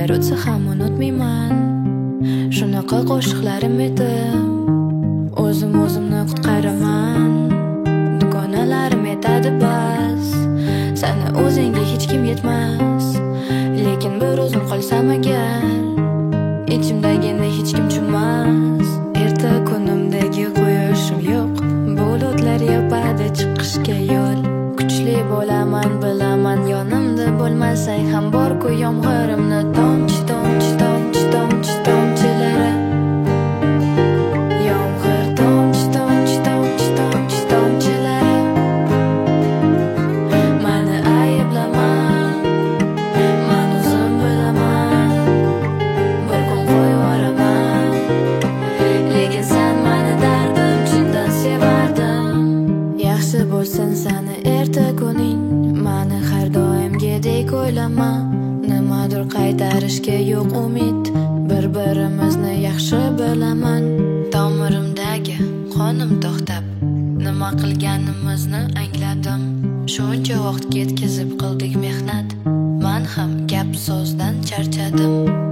yillar o'tsa ham unutmayman. Shunaqa qo'shiqlarim edi, o'zimni qutqaraman. Dugonalarim aytadi bas, sani o'zingga hech kim yetmas. Lekin bir o'zim qolsam agar, ichimdagini hech kim tushunmas. Erta kunimdagi quyoshim yo'q, bulutlar yopadi chiqishga yo'l. Kuchli bo'laman bilaman, yonimda bo'lmasang ham bor-ku yomg'irimni tomchi tomchi tomchi tomchi tomchilari. Yomg'ir tomchi tomchi tomchi tomchi tomchilari. Mani ayblaman, men o'zim bilaman. Bir kun qo'yvoraman, lekin sen mani dardim chindan sevardim. Yaxshi bo'lsin sani erta kuning, mani har doimgidek o'ylama. Nimadir qaytarishga yo'q umid, bir-birimizni yaxshi bilaman. Tomirimdagi qonim to'xtab, nima qilganimizni angladim. Shuncha vaqt ketkizib qildik mehnat, men ham gap so'zdan charchadim.